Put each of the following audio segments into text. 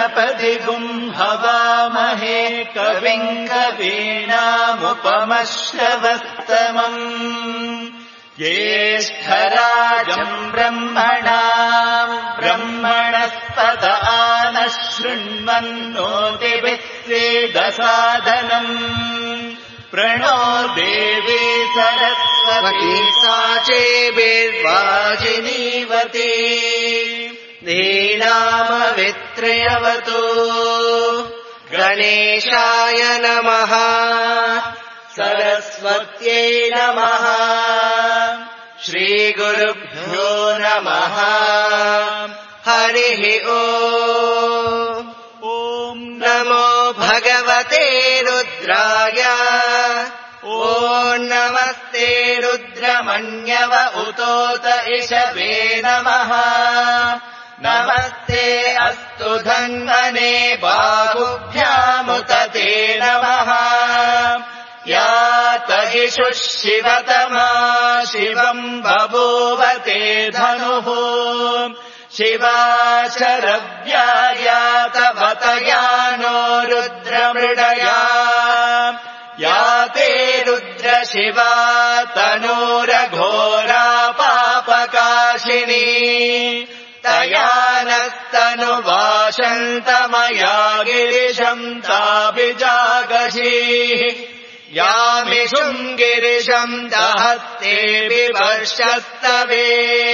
गणपतिगुं हवामहे कविं कवीनामुपमश्रवस्तमम् ज्येष्ठराजम् ब्रह्मणस्पत नः शृण्वन्नोतिभिः सेदसादनम् प्रणो देवी सरस्वती साचेभिर्वाजिनीवती नीलामवित्रयवतु गणेशाय नमः सरस्वत्यै नमः श्रीगुरुभ्यो नमः हरिः ॐ नमो भगवते रुद्राय ॐ नमस्ते रुद्रमण्यव उतोत इषवे नमः नमस्ते अस्तु धन्वने बाहुभ्यामुत ते नमः या तहिषुः शिवतमा शिवम् बभूव ते धनुः शिवा शरव्याया तव तया नो रुद्रमृडया या ते रुद्र शिवा तनूरघोरा पापकाशिनी तया नस्तनुवाशन्तमया गिरिशम् ताभिजागशीः यामिषुम् गिरिशम् दहस्ते विवर्षस्तवे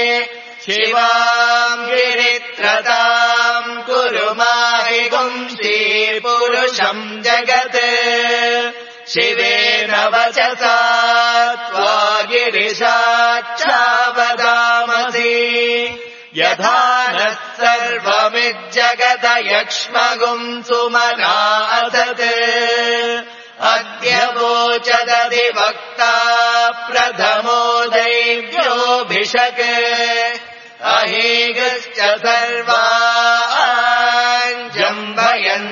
शिवाम् गिरित्रताम् कुरु माहि पुरुषम् जगत् शिवेन वचसा त्वा गिरिशाच्छावदामसि यथा नः सर्वमिज्जगत यक्ष्मगुम् सुमना असत् अद्य वोचदधिवक्ता प्रथमो दैव्योऽभिषक् अहेगश्च सर्वाञ्जम्भयन्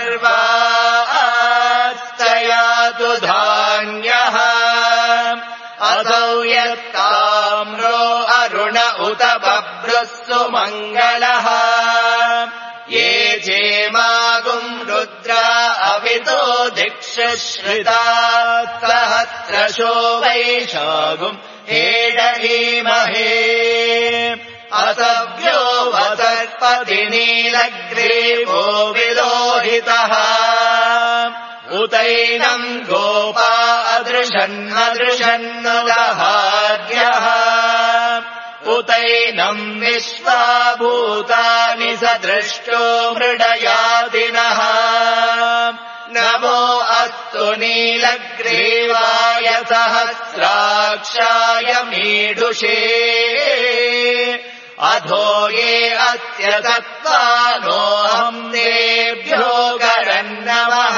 सर्वास्तयातु धान्यः असौ यत्ताम्रो अरुण उत बभ्रुः सुमङ्गलः ये चेमागुम् रुद्रा अवितो दिक्षुश्रिता सहस्रशो वैशागुम् हेडहीमहे असव्यो वसर्पति नीलग्रीवो विलोहितः उतैनम् गोपा अदृशन्नदृशन्नुदहार्यः उतैनम् विश्वाभूतानि सदृष्टो मृडयादिनः नमो अस्तु नीलग्रीवाय सहस्राक्षाय मीडुषे अधो ये अस्य तत्त्वानोऽहम् तेभ्यो गरन्नमः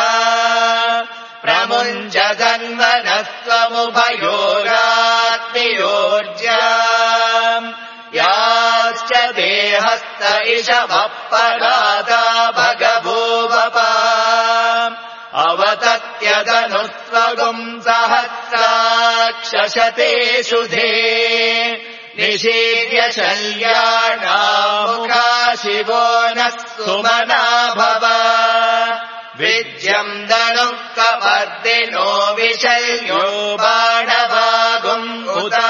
प्रमुञ्चदन्वनस्त्वमुभयोरात्मियोर्जाम् याश्च देहस्त इषवः परादा भगभूवपा अवतत्यदनुस्वगुम् सहस्राक्षशतेषु धे निषीद्य शल्याणामुखा शिवो नः सुमना भव विद्यम् दनुः कपर्दिनो विशल्यो बाणवागुम् उता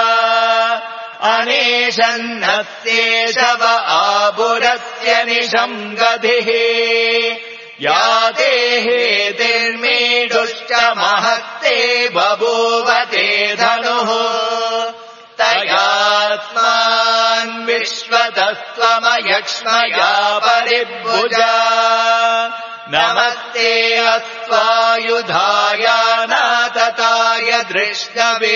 अनेशन्नस्येषव आबुरस्य निशम् गतिः या देहेतिर्मीडुश्च महस्ते बभूव ते धनुः तयास्मान् विश्वतस्त्वमयक्ष्मया परिभुजा नमस्ते अस्त्वायुधाय नातताय दृष्णवे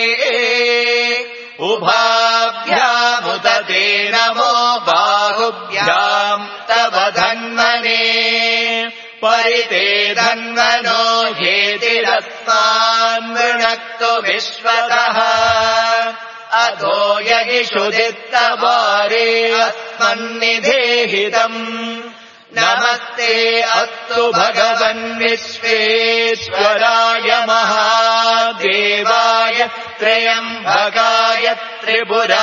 उभाभ्यामुत ते नमो बाहुभ्याम् तव धन्वने परिते धन्वनो हेतिरस्मान् वृणक्तु विश्वतः अधो यगिषुदित्तवारे अस्मन्निधेहितम् नमस्ते अस्तु भगवन् विश्वेश्वराय महादेवाय त्र्यम्बकाय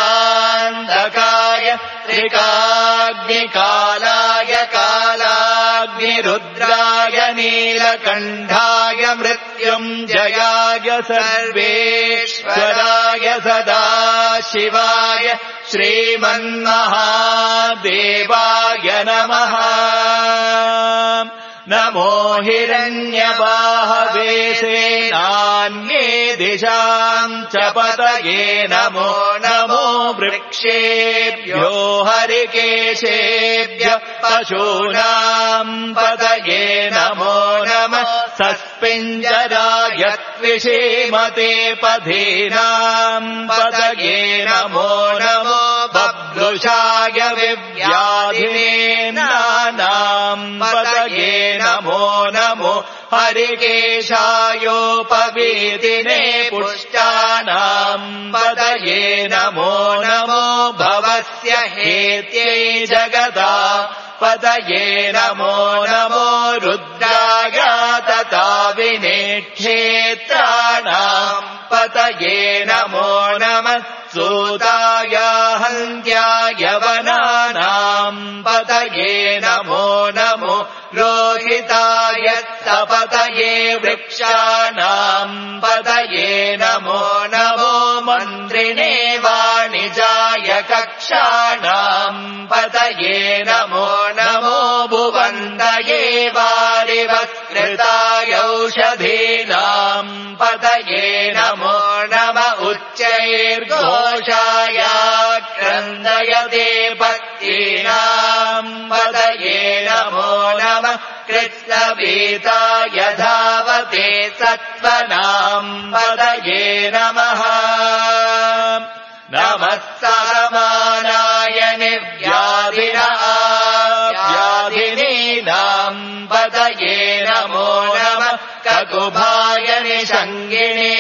त्रिपुरान्तकाय त्रिकाग्निकालाय कालाय रुद्राय नीलकण्ठाय मृत्युञ्जयाय सर्वेश्वराय सदाशिवाय श्रीमन्महादेवाय नमः। नमो हिरण्यबाहवे सेनान्ये दिशाम् च पतये नमो नमो वृक्षेभ्यो हरिकेशेभ्यः पशूनाम् पतये नमो नमः। सस्पिञ्जराय त्विषीमते पथीनाम् पतये नमो नमो। बभ्रुषाय विव्याधिनेनानाम् पतये नमो नमो। हरिकेशायोपवीतिने पुष्टानाम् पतये नमो नमो। भवस्य हेत्यै जगदा पतये नमो नमो। रुद्राय तथा विनेक्षेत्राणाम् पतये नमो नमः। सूताय हन्त्याय वनानाम् पतये नमो नमो। रोहिताय सपतये वृक्षाणाम् पतये नमो नमो। मन्त्रिणे वाणिजाय कक्षाणाम् पतये नमो नमो। भुवन्तये वारिवत्कृताय औषधीनाम् पतये नमो नमः। उच्चैर्घोषाय क्रन्दयते पत्नीनाम् पतये नमो नमः। कृत्स्नवीताय धावते सत्त्वनाम् पतये नमः। नमः सहमानाय निर्व्याधिनीनाम् पतये नमो नमः। ककुभाय निषङ्गिणे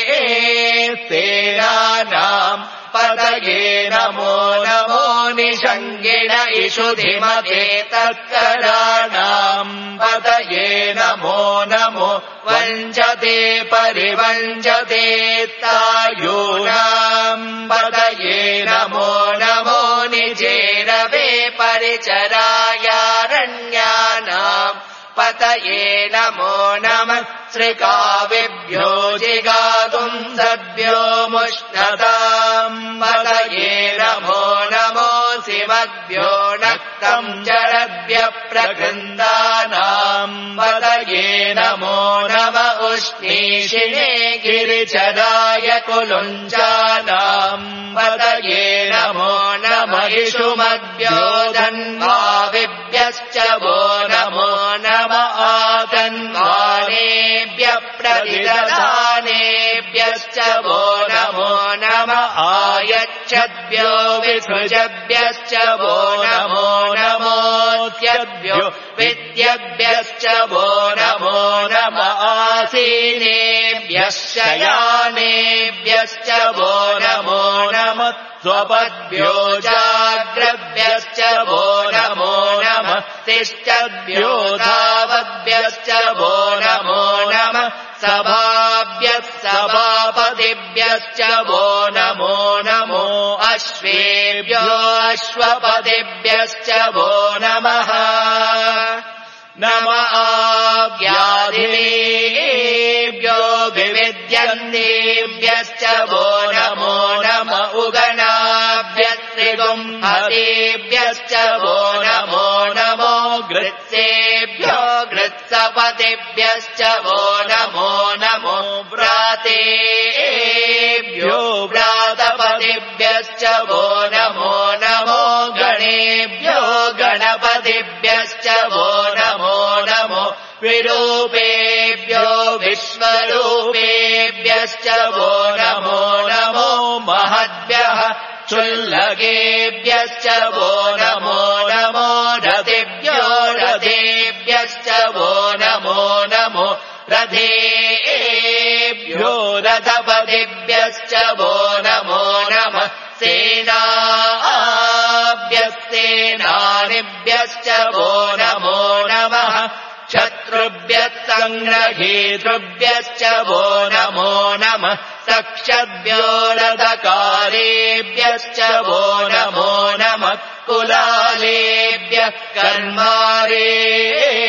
सेनानाम् पतये नमो नमो। निषङ्गिण इषुधिमते तत्कराणाम् पतये नमो नमो। वञ्चते परिवञ्चते तायूनाम् पतये नमो नमो। निजेरवे परिचरायारण्यानाम् पतये नमो नमः। श्रिकाविभ्यो जिगातुम् सद्भ्यो मुष्णताम् पतये नमो नमो। शिवद्भ्यो नक्तम् चरभ्यः प्रगन्धानाम् पतये नमो नमः। उष्णीषिणे गिरिचराय कुलुञ्चानाम् पतये नमो नमः। इषुमद्भ्यो धन्वाविभ्यश्च वो नमो नमः। आतन्वानेभ्यः प्रतिदधानेभ्यश्च वो नमो नमः। आयच्छद्भ्यो विसृजभ्यश्च वो नमो नमो। स्यद्भ्यो विद्यभ्यश्च वो नमो नमः। आसीनेभ्यः शयानेभ्यश्च वो नमो नमः। स्वपद्भ्यो जाग्रभ्यश्च वो नमो नमः। तिष्ठद्भ्यो धावद्भ्यश्च वो नमो नमः। सभाभ्यः सभापतिभ्यश्च वो नमो नमो। अश्वेभ्यो अश्वपतिभ्यश्च वो नमः। नमः व्याधिनेभ्यो विविद्यन्तेभ्यश्च वो नमो नमः। उगणाभ्यस्त्रिगुंहतेभ्यश्च वो नमो नमो। गृत्सेभ्यो गृत्सपतिभ्यश्च वो नमो नमो। व्रातेभ्यो व्रातपतिभ्यश्च वो नमो नमो। गणेभ्यो गणपतिभ्यश्च वो नमो नमो। विरूपेभ्यो विश्वरूपेभ्यश्च वो नमो नमो। महद्भ्यः क्षुल्लकेभ्यश्च वो नमो नमो। रथेभ्यो रथेभ्यश्च वो नमो नमो। रथेभ्यो रथपतिभ्यश्च वो नमो नमः। सेनाभ्यस्तेनानिभ्यश्च वो नमो नमः। शत्रुभ्यः सङ्ग्रहीतृभ्यश्च वो नमो नमः। सक्षद्भ्यो रथकारेभ्यश्च वो नमो नमः। कुलालेभ्यः कर्मारेभ्यश्च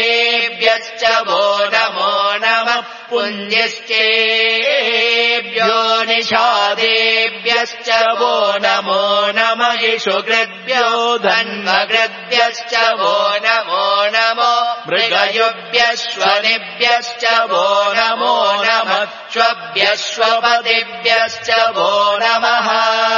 कुञ्जिश्चेभ्यो निषादेभ्यश्च वो नमो नमः इषुकृद्भ्यो धन्वकृद्भ्यश्च वो नमो नमो मृगयुभ्यश्वनिभ्यश्च वो नमो नमः श्वभ्यश्वपतिभ्यश्च वो नमः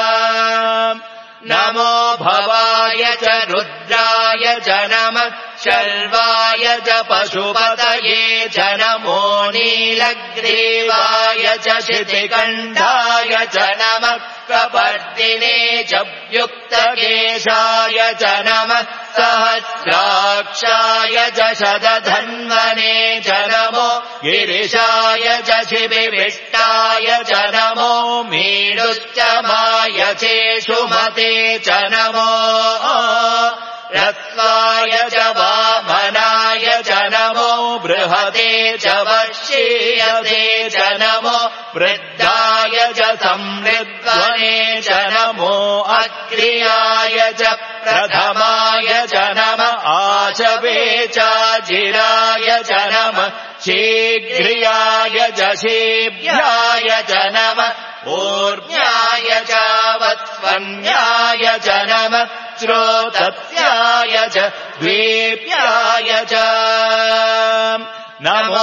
नमो भवाय च रुद्राय च नमः शर्वाय च पशुपतये च नमो नीलग्रीवाय च शितिकण्ठाय च नमः कपर्दिने च युक्तकेशाय च नमः सहस्राक्षाय च शतधन्वने च नमो गिरिशाय च शिबिविष्टाय च नमो मीडुश्चमाय चेषुमते च नमो रत्वाय च वामनाय च नमो बृहते च वश्येयते च नमो वृद्धाय च संवृद्वने च नमो अग्र्याय च प्रथमाय च नमः आचवे चाजिराय च नमः शीघ्रियाय च शीभ्याय च नमः ऊर्ध्याय च वत्स्वन्याय च नमः श्रोतस्याय च द्वीप्याय च नमो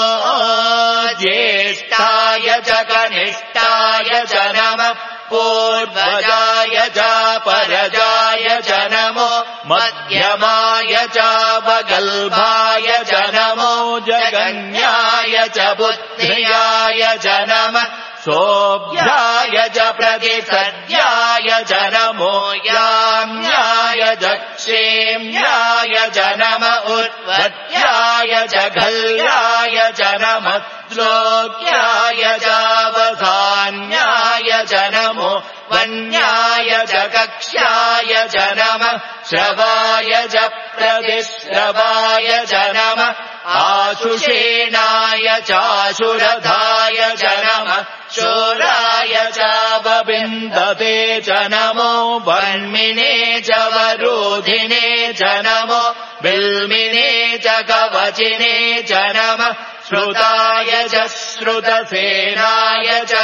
ज्येष्ठाय च कनिष्ठाय च नमः पूर्वजाय च परजाय च नमो मध्यमाय च वगल्भाय च नमो जगन्याय च बुद्ध्याय च नमः सोऽभ्याय च प्रतिसद्याय च नमो याम्याय च क्षेम्याय च नमः उत्पत्याय च घल्याय च नमः श्लोक्याय च वसान्याय च नमो वन्याय च कक्ष्याय च नमः श्रवाय च प्रतिश्रवाय च नमः आशुषेणाय चाशुरधाय च नमः शूराय च वविन्दते च नमो वन्मिने च वरोधिने च नमो बिल्मिने च कवचिने च नमः श्रुताय च श्रुतसेनाय च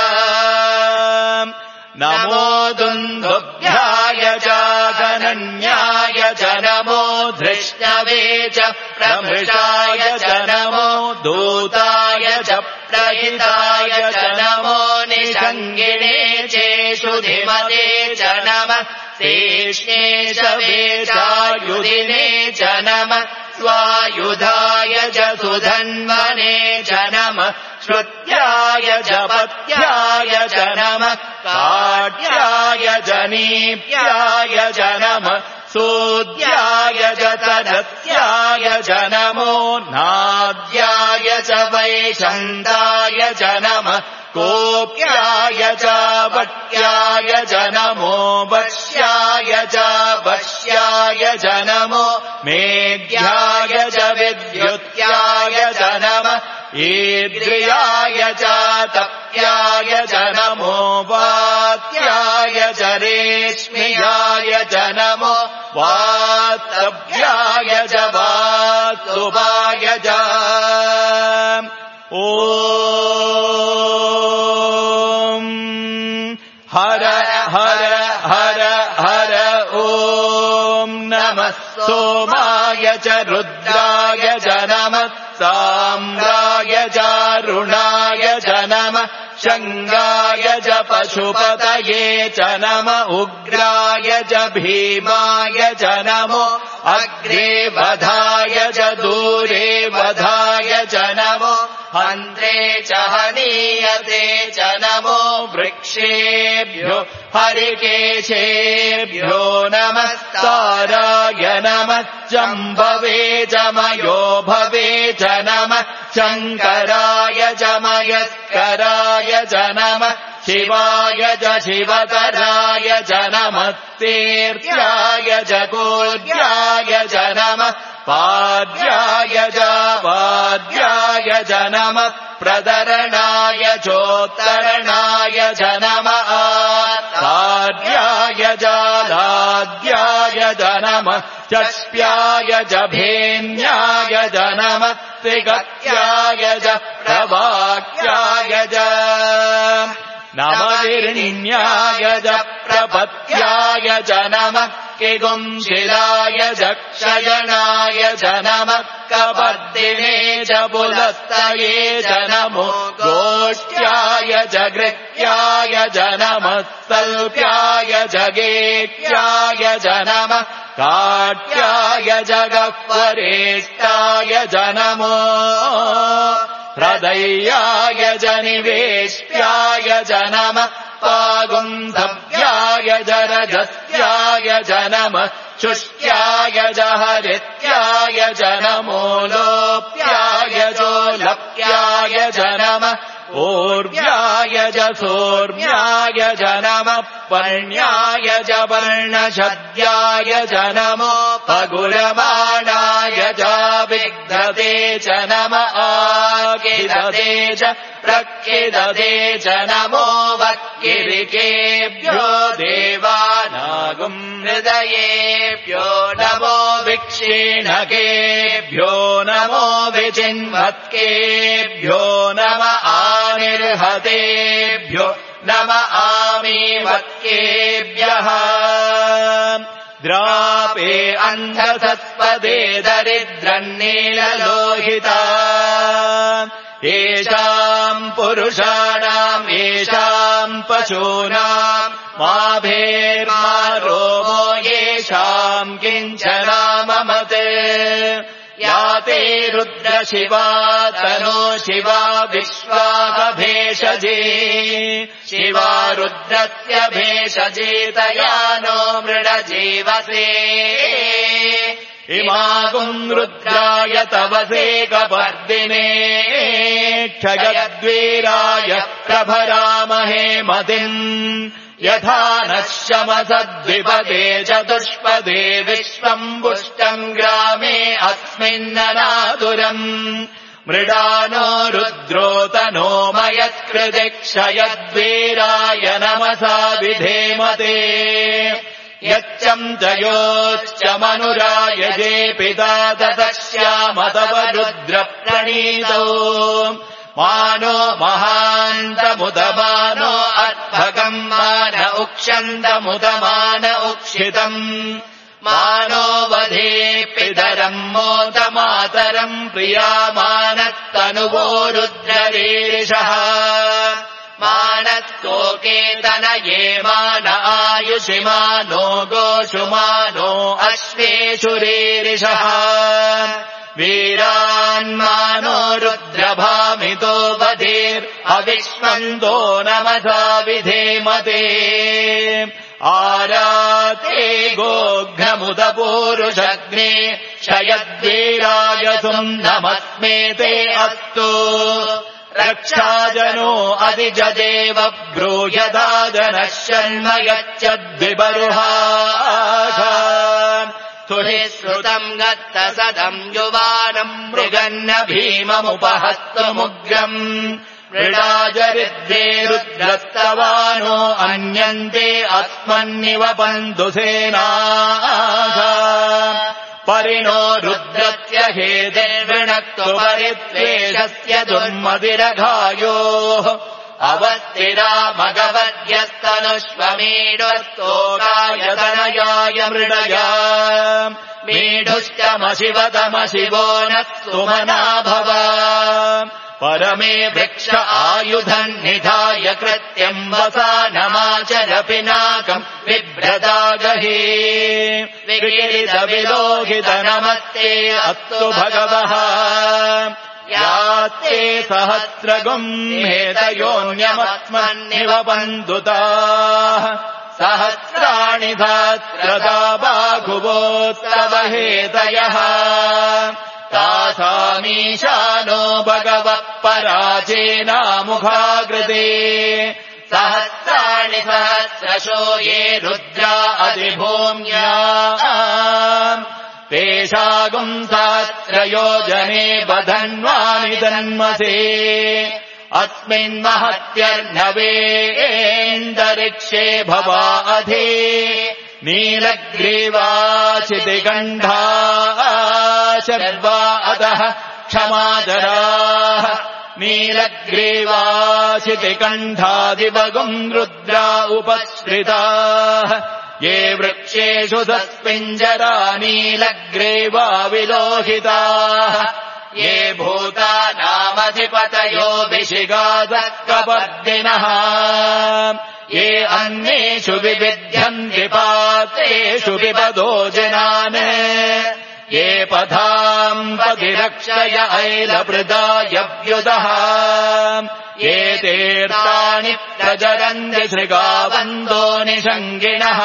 नमो दुन्दुभ्याय च गणन्याय च नमो धृष्णवे च प्रमृषाय च नमो दूताय च प्रहिताय च नमो निषङ्गिणे चेषुधिमते च नमः शेष्णे चायुधिने च नमः स्वायुधाय च सुधन्वने च नमः श्रुत्याय च पत्याय च नमः काट्याय च नीप्याय च नमः सूद्याय च तदत्याय च नमो नाद्याय च वैशन्ताय च नमः कोप्याय च वट्याय च नमो वश्याय च वश्याय च नमो मेघ्याय च विद्युत्याय च नमः ईद्रियाय च तप्याय च नमो वात्याय च रेश्म्याय च नमो वात्तव्याय च वास्तुवाय च ॐ हर हर हर हर ॐ नमः सोमाय च रुद्राय च नमः साम्राय च रुणाय च नमः शङ्गाय च पशुपतये च नमः उग्राय च भीमाय च नमो अग्रे वधाय च दूरे वधाय च नमो हन्त्रे च हनीयते च नमो वृक्षेभ्यो हरिकेशेभ्यो नमस्ताराय नमः जम्भवे च मयो भवे च नमः शङ्कराय च मयस्कराय च नमः शिवाय च शिवतराय च नमः तीर्थ्याय च कोद्याय च नमः पाद्याय च वाद्याय च नमः प्रदरणाय चोत्तरणाय च नमः आद्याय च लाद्याय च नमः चष्प्याय च भेन्याय च नमः त्रिगत्याय च प्रवाक्याय च नमगिरिण्याय च प्रपत्याय च नमः किगुंशिलाय च क्षयणाय च नमः कपर्दिने च पुलस्तये च नमो गोष्ट्याय च गृह्याय च नमः सल्प्याय च गेक्याय च नमः काट्याय च गह्वरेष्टाय च नमो हृदयाय च निवेश्याय च नमः पागुंसव्याय च रजस्याय च नमः शुष्याय च हरित्याय च नमो लोप्याय चोलप्याय च नमः ऊर्व्याय च सोर्व्याय च नमः पर्ण्याय च पर्णशद्याय च नमो पगुरमाणाय च विग्धते च नमः आकिदते च प्रक्षिदते च नमो वक्किरिकेभ्यो देवानागुम् हृदयेभ्यो नमो विक्षीणकेभ्यो नमो विचिन्वत्केभ्यो नम आनिर्हतेभ्यो नम आमीवत्केभ्यः द्रापे अन्धसत्पदे दरिद्रन्नीललोहिता येषाम् पुरुषाणाम् येषाम् पशूनाम् माभेर्मा रोमो येषाम् किञ्चनाममते याते रुद्रशिवा तनो शिवा विश्वाभेषजे शिवा रुद्रस्य भेषजेतया नो मृडजीवसे इमागुम् रुद्राय तवसे कपर्दिने क्षयद्वीराय प्रभरामहे मतिम् यथा नः शमसद्विपदे चतुष्पदे विश्वम् पुष्टम् ग्रामे अस्मिन्ननादुरम् मृडानो रुद्रोतनो मयत्कृते क्षयद्वीराय नमसा विधेमते यच्चम् च योश्च मनुराय जे पिता ततश्याम तव रुद्रप्रणीतौ मानो महान्तमुदमानो अर्भकम् मान उक्षन्तमुदमान उक्षितम् मानो वधे पितरम् मोदमातरम् प्रियामानस्तनुवो रुद्ररीरिषः मानस्तोकेतनये मान आयुषि मानो गोषु मानो अश्वेषु रीरिषः वीरान्मानो रुद्रभामितो वधेर्हविष्मन्तो नमसा विधेमते आराते गोघ्नमुदपूरुषग्ने क्षयद्वीराय सुम्नमस्मेते अस्तु रक्षाजनो अधिजदेव ब्रूह्यता जनः शर्म यच्चद्विबरुहाः तुहि श्रुतम् गत्तसदम् युवानम् मृगन्न भीममुपहस्तमुग्रम् मृडाजरिद्रे रुद्रस्तवानो अन्यन्ते अस्मन्निव बन्धुसेनाः परिणो रुद्रस्य हेतिर्वृणक्तु परित्वेषस्य दुर्मदिरघायोः अवत्तिरामगवद्यस्तनुष्वमीढस्तोकाय तनयाय मृडया मीढुश्चमशिवतमशिवो नः सुमना भव परमे वृक्ष आयुधम् निधाय कृत्यम् वसानमाचर पिनाकम् बिभ्रदागहे विकिरितविलोहित नमस्ते अस्तु भगवः यास्ते सहस्रगुम् हेतयोऽन्यमस्मन्निव बन्धुताः सहस्राणि सहस्रदा बाहुवोत्तव हेतयः तासामीशानो भगवः पराचेनामुखाकृते सहस्राणि सहस्रशो ये रुद्रा अधिभूम्या तेषागुम् सहस्रयोजने बधन्वानि तन्मसे अस्मिन्महत्यर्णवेन्दरिक्षे भवा अधि नीलग्रीवाचितिकण्ठा शर्वा अधः क्षमाचराः नीलग्रीवाचितिकण्ठादिवगुम् रुद्रा उपस्कृताः ये वृक्षेषु सस्मिञ्जरा नीलग्रीवा विलोहिताः ये भूतानामधिपतयो विशिगादकपर्दिनः ये अन्येषु विविध्यन्ति पात्रेषु विपदो जनान् ये पथाम् पतिरक्षय ऐलभृदायव्युदः ये तीर्थानि प्रचरन्ति शृगावन्दो निषङ्गिणः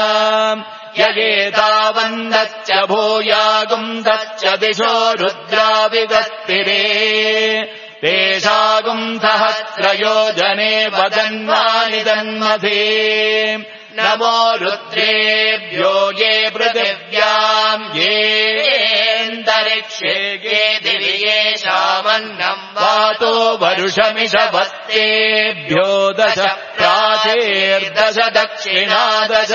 ययेतावन्दच्च भूयागुन्दच्च दिशो रुद्रा विगत्तिरे तेषागुम् सहस्रयोजने वदन्वानि तन्मथे नमो रुद्रेभ्यो ये पृथिव्याम् येऽन्तरिक्षे ये दिवि येषामन्नम् वातो वरुषमिषभस्तेभ्यो दश प्राचेर्दश दक्षिणादश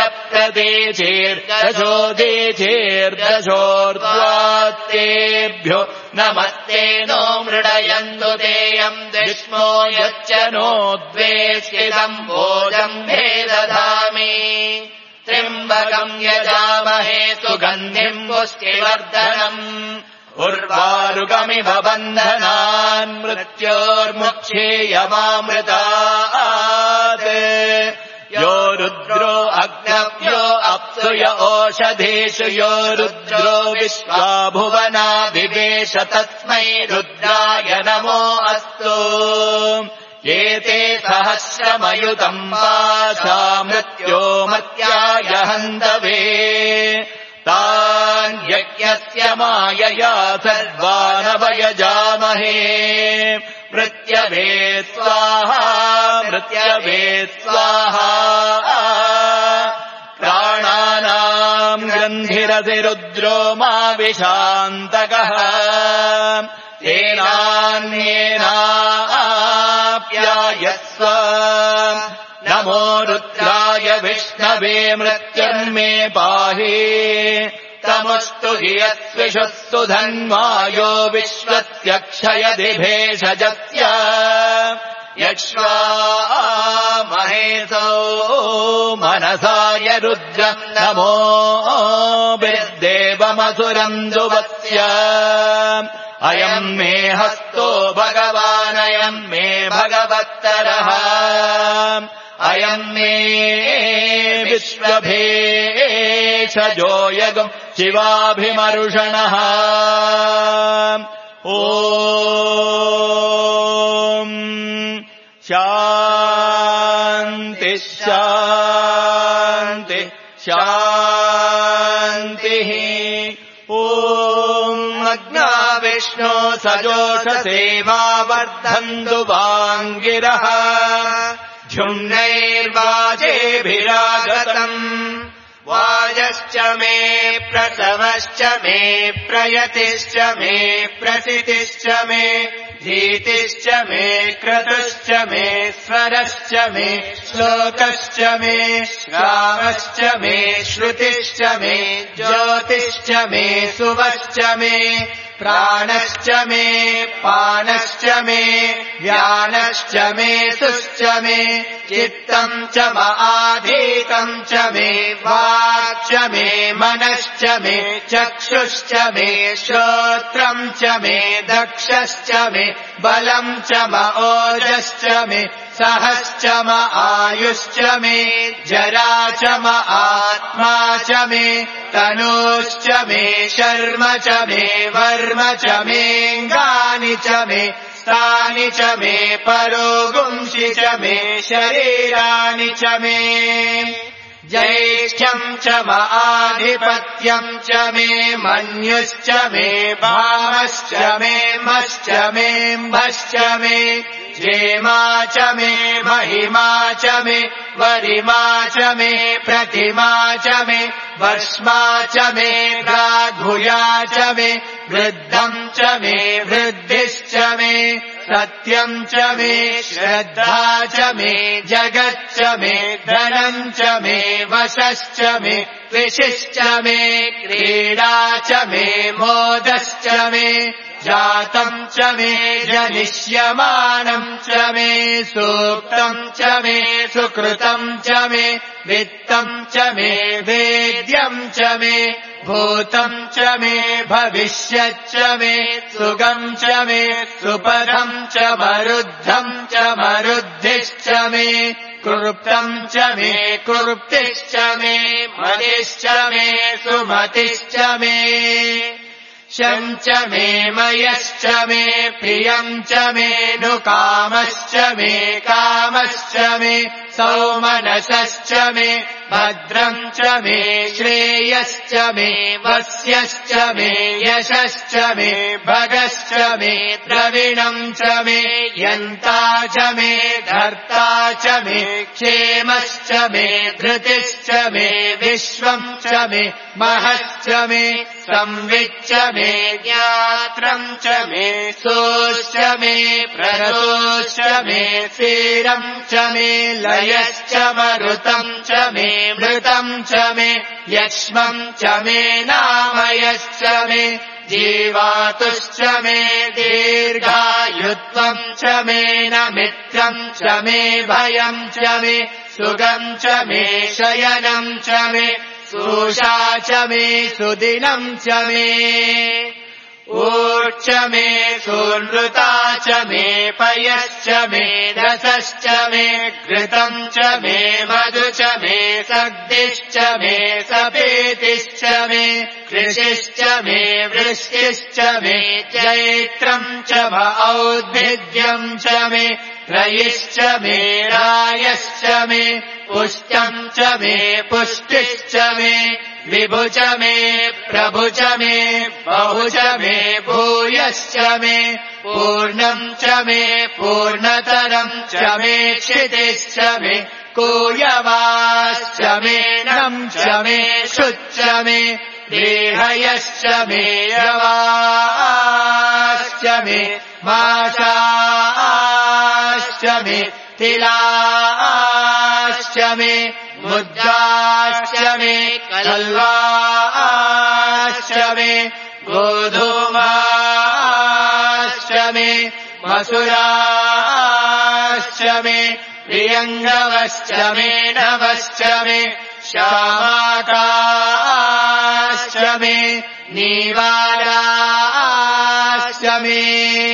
प्रदेशेर्दशोदेशेर्दशोर्ध्वात्तेभ्यो नमस्ते नो मृडयन्तु तेयम् दिष्मो यच्च नो द्वेष्टितम् भोजम् भेदधामि त्र्यम्बकम् यजामहे सुगन्धिम् पुष्टिवर्धनम् उर्वारुकमिव बन्धनान् मृत्योर्मुक्षेयमामृतात् यो रुद्रो अग्नव्यो अप्सुय ओषधेषु यो रुद्रो विश्वा भुवना विवेश तस्मै रुद्राय नमो अस्तु एते सहस्रमयुतम् पाशा मृत्यो मत्याय हन्तवे तान् यज्ञस्य मायया सर्वानवयजामहे मृत्यवे स्वाहा मृत्यवे स्वाहा प्राणानाम् ग्रन्थिरसि रुद्रो मा विशान्तकः तेनान्येनाप्यायस्व नमो रुद्राय विष्णवे मृत्युर्मे पाहि तमुस्तु हि यस्विषुस्तु धन्वायो विश्वस्य क्षयति भेषजस्य यक्ष्वा महेशो मनसाय रुद्र नमो बिर्देवमसुरन्दुवस्य अयम् मे हस्तो भगवानयम् मे भगवत्तरः अयम् मे विश्वभेषजो यगम् शिवाभिमर्षणः ॐ शान्ति शान्ति शान्तिः ॐ अग्ना विष्णो सजोषसेवा वर्धन्तु वाङ्गिरः झुम्नैर्वाजेभिरागतम् वाजश्च मे प्रसवश्च मे प्रयतिश्च मे प्रसितिश्च मे धीतिश्च मे क्रतुश्च मे स्वरश्च मे श्लोकश्च मे श्रावश्च मे श्रुतिश्च मे ज्योतिश्च मे सुवश्च मे प्राणश्च मे पानश्च मे व्यानश्च मे सुश्च मे चित्तम् च आधीतम् च मे वाक्च मे मनश्च मे चक्षुश्च मे श्रोत्रम् च मे दक्षश्च मे बलम् च ओजश्च मे सहश्च आयुश्च मे जरा च आत्मा च मे तनूश्च मे शर्म च मे वर्म च मेऽङ्गानि च मे स्थानि च मे परोगुंसि च मे शरीराणि च मे ज्येष्ठ्यम् च आधिपत्यम् च मे मन्युश्च मे भामश्च मे मश्च मे म्भश्च मे जेमा च मे महिमा च मे वरिमा च मे प्रतिमा च मे भस्मा च मे गाघुया च मे वृद्धम् च मे वृद्धिश्च मे सत्यम् च मे श्रद्धा च मे जगच्च मे धनम् च मे वशश्च मे कृषिश्च मे क्रीडा च मे मोदश्च मे जातम् च मे जनिष्यमानम् च मे सूक्तम् च मे सुकृतम् च मे वित्तम् च मे वेद्यम् च मे भूतम् च मे भविष्यच्च मे सुगम् च मे सुपदम् च मरुद्धम् च मरुद्धिश्च मे कृप्तम् च मे कृप्तिश्च मे मतिश्च मे सुमतिश्च मे शम् च मे मयश्च मे प्रियम् च मे नुकामश्च मे कामश्च मे सौमनसश्च मे भद्रम् च मे श्रेयश्च मे वस्यश्च मे यशश्च मे भगश्च मे द्रविणम् च मे यन्ता च मे धर्ता च मे क्षेमश्च मे धृतिश्च मे विश्वम् च मे महश्च मे संविच्च मे ज्ञात्रम् च मे सोश्च मे प्रदोश्च मे स्थिरम् च मे लयश्च मरुतम् च मे मृतम् च मे यक्ष्मम् च मे नामयश्च मे जीवातुश्च मे दीर्घायुत्वम् च मे न मित्रम् च मे भयम् च मे सुगम् च मे शयनम् च मे सूषा च मे सुदिनम् च मे ऊर्च मे सुनृता च मे पयश्च मे रसश्च मे घृतम् च मे मधु च मे सग्दिश्च मे सपेतिश्च मे कृषिश्च मे वृष्टिश्च मे चैत्रम् च औद्भिद्यम् च मे रयिश्च मे रायश्च मे पुष्टम् च मे पुष्टिश्च मे विभु च मे प्रभु च मे बहु च मे भूयश्च मे पूर्णम् च मे पूर्णतरम् च मे क्षितिश्च मे कूयवाश्च मे नम् च मे शुच्च मे देहयश्च मे यवाश्च मे माशाश्च मे तिलाश्च मे मुद्गाश्च मे कल्वाश्च मे गोधूमाश्च मे मसुराश्च मे प्रियङ्गवश्च मे नवश्च मे श्यामाकाश्च मे नीवालाश्च मे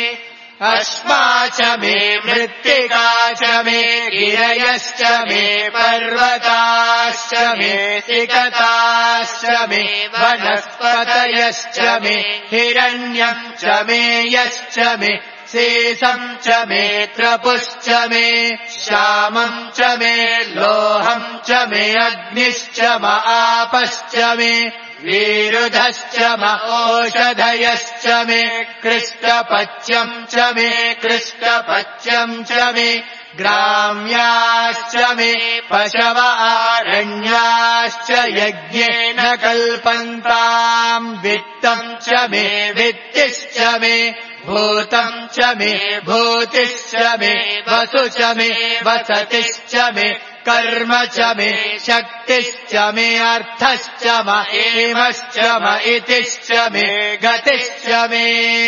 अश्मा च मे मृत्तिका च मे गिरयश्च मे पर्वताश्च मे सिकताश्च मे वनस्पतयश्च मे हिरण्यम् च मे यश्च मे शेषम् च मे त्रपुश्च मे श्यामम् च मे लोहम् च मे अग्निश्च म आपश्च मे वीरुधश्च म ओषधयश्च मे कृष्णपच्यम् च मे कृष्णपच्यम् च मे ग्राम्याश्च मे पशव आरण्याश्च यज्ञेन कल्पन्ताम् वित्तम् च मे वित्तिश्च मे भूतम् च मे भूतिश्च मे वसु च मे वसतिश्च मे कर्म च मे शक्तिश्च मे अर्थश्च म एमश्च म इतिश्च मे गतिश्च मे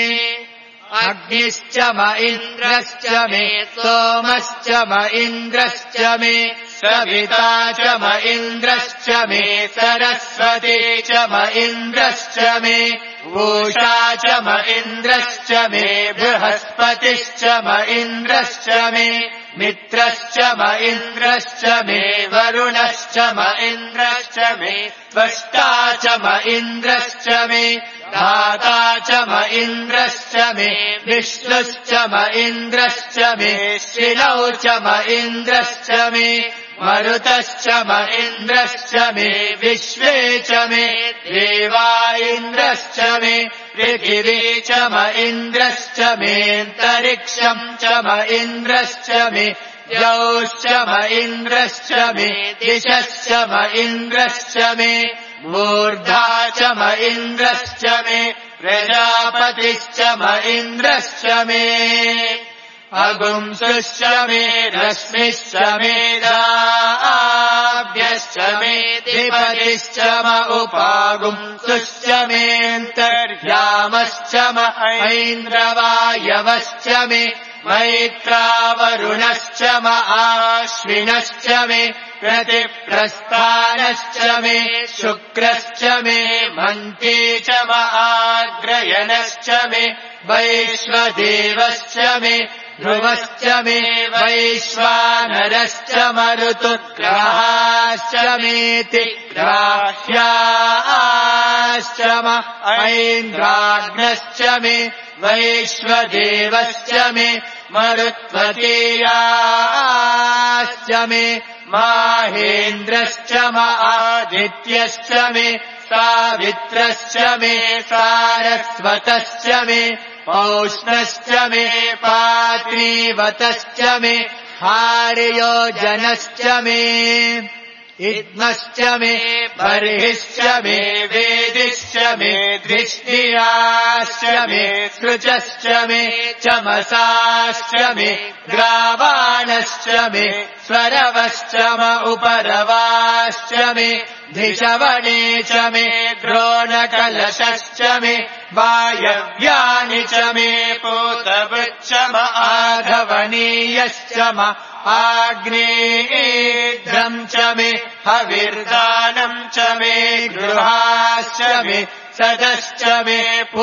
अग्निश्च म इन्द्रश्च मे सोमश्च म इन्द्रश्च मे सविता च म इन्द्रश्च मे सरस्वती च म इन्द्रश्च मे पूषा च म इन्द्रश्च मे बृहस्पतिश्च म इन्द्रश्च मे मित्रश्च म इन्द्रश्च मे वरुणश्च म इन्द्रश्च मे त्वष्टा च म इन्द्रश्च मे धाता च म इन्द्रश्च मे विष्णुश्च म इन्द्रश्च मे शिनौ च म इन्द्रश्च मे मरुतश्च म इन्द्रश्च मे विश्वे च मे देवा इन्द्रश्च मे पृथिवी च म इन्द्रश्च मेऽन्तरिक्षम् च म इन्द्रश्च मे द्यौश्च म इन्द्रश्च मे दिशश्च म इन्द्रश्च मे मूर्धा च म इन्द्रश्च मे प्रजापतिश्च म इन्द्रश्च मे अगुंसुश्च मे रश्मिश्च मे दाभ्यश्च मे द्विपतिश्च म उपागुंसुश्च मेऽन्तर्यामश्च म ऐन्द्रवायवश्च मे मैत्रावरुणश्च म आश्विनश्च मे प्रतिप्रस्थानश्च मे शुक्रश्च मे मन्ते च म आग्रयणश्च मे वैश्वदेवश्च मे ध्रुवश्च मे वैश्वानरश्च मरुतुग्राश्च मेति ग्राह्याश्च म ऐन्द्राग्नश्च मे वैश्वदेवश्च मे मरुत्वतीयाश्च मे माहेन्द्रश्च म आदित्यश्च मे सावित्रश्च मे सारस्वतश्च मे पौष्णश्च मे पात्रीवतश्च मे हार्योजनश्च मे इद्मश्च मे बर्हिश्च मे वेदिश्च मे द्विष्णियाश्च मे सृचश्च मे चमसाश्च मे ग्रावाणश्च मे स्वरवश्च म उपरवाश्च मे धिषवणे च मे द्रोणकलशश्च मे वायव्यानि च मे पूतवृच्च म आघवनीयश्च म आग्नेयेद्रम् च मे हविर्दानम् च मे गृहाश्च मे सदश्च मे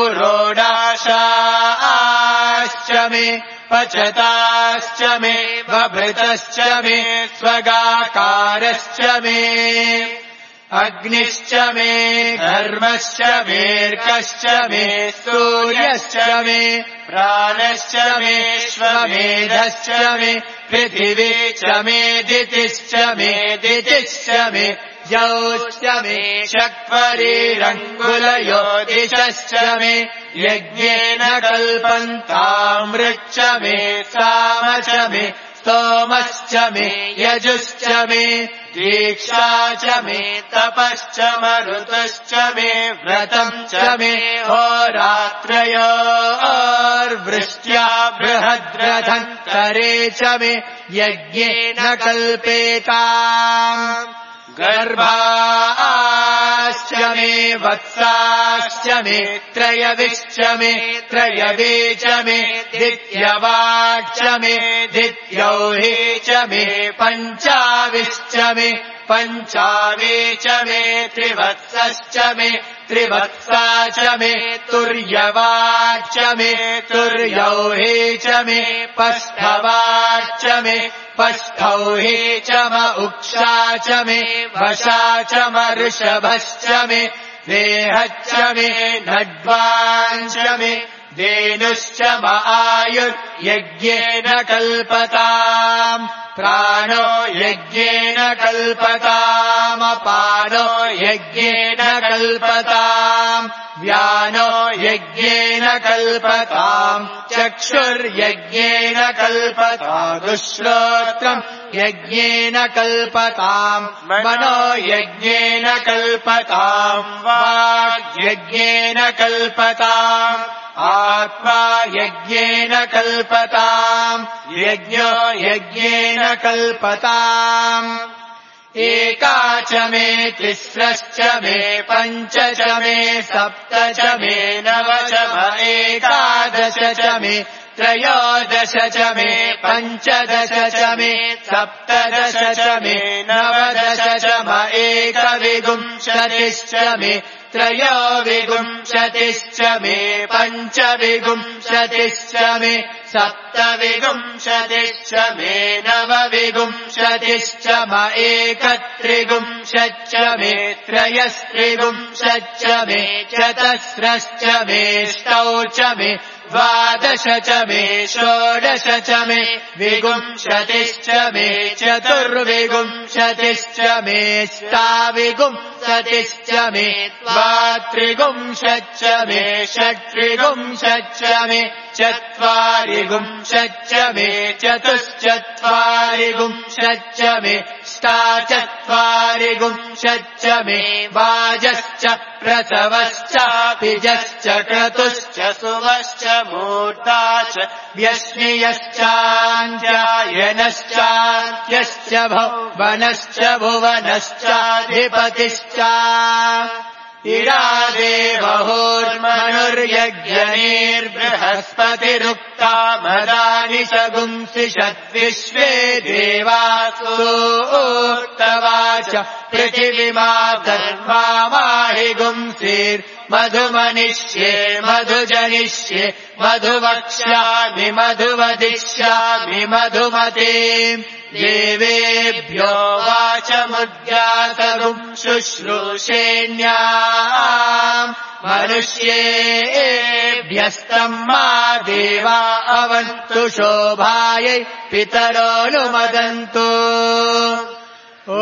पुरोडाशाश्च मे पचताश्च मे बभृतश्च मे स्वगाकारश्च मे अग्निश्च मे धर्मश्च मेऽर्कश्च मे सूर्यश्च मे प्राणश्च मे श्वमेधश्च मे पृथिवी च मे दितिश्च मे दितिश्च मे यौश्च मे शक्वरीरङ्गुलयो दिशश्च मे यज्ञेन कल्पन्तामृच्च मे साम च मे स्तोमश्च मे यजुश्च मे दीक्षा च मे तपश्च मरुतश्च मे व्रतम् च मे होरात्रयोर्वृष्ट्या बृहद्रथन्तरे च मे यज्ञेन कल्पेताम् गर्भाश्च मे वत्साश्च मे त्रयविश्च मे त्रयवे च मे दित्यवाक्च मे दित्यौहे च मे पञ्चाविश्च मे पञ्चावे च मे त्रिवत्सश्च मे त्रिवत्सा च मे तुर्यवाच्च मे तुर्यौहे च मे पष्ठवाच्च मे पष्ठौहे च म उक्षा च मे वशा च म ऋषभश्च मे देहश्च मे नड्वाञ्च मे धेनुश्च म आयुर्यज्ञेन कल्पताम् प्राणो यज्ञेन कल्पताम् अपानो यज्ञेन कल्पताम् व्यानो यज्ञेन कल्पताम् चक्षुर्यज्ञेन कल्पताम् दुःश्रोत्रम् यज्ञेन कल्पताम् मनो यज्ञेन कल्पताम् वाक् यज्ञेन कल्पताम् आत्मा यज्ञेन कल्पताम् यज्ञो यज्ञेन कल्पताम् एका च मे तिस्रश्च मे पञ्च च मे सप्त च मे नव च म एकादश च मे त्रयोदश च मे पञ्चदश च मे सप्तदश च मे नवदश च म एकविंशतिश्च मे त्रयोविंशतिश्च मे पञ्चविंशतिश्च मे सप्तविंशतिश्च मे नवविंशतिश्च म एकत्रिंशच्च मे त्रयस्त्रिंशच्च मे चतस्रश्च मेष्टौ च मे द्वादश च मे षोडश च मे विंशतिश्च मे चतुर्विंशतिश्च मे ष्टाविंशतिश्च मे द्वात्रिंशच्च मे षट्त्रिंशच्च मे मे चत्वारि गुंशच्च मे चतुश्चत्वारि गुंशच्च मे ष्टाचत्वारि गुंशच्च मे वाजश्च प्रसवश्चापिजश्च क्रतुश्च सुवश्च मूर्ता च व्यश्नियश्चान्त्यायनश्चान्त्यश्च भुवनश्च भुवनश्चाधिपतिश्च इरादेवहोर्मनुर्यज्ञनेर्बृहस्पतिरुक्ता मदानि च गुंसिषद्विश्वे देवासोक्तवाच पृथिवीमा धर्मामाहि गुंसीर्मधुमनिष्ये मधुजनिष्ये मधुवक्ष्यामि मधुवदिष्यामि मधुमते देवेभ्यो वाचमुद्यासगुं शुश्रूषेण्याम् मनुष्येभ्यस्तम् मा देवा अवन्तु शोभायै पितरोऽनुमदन्तु ॐ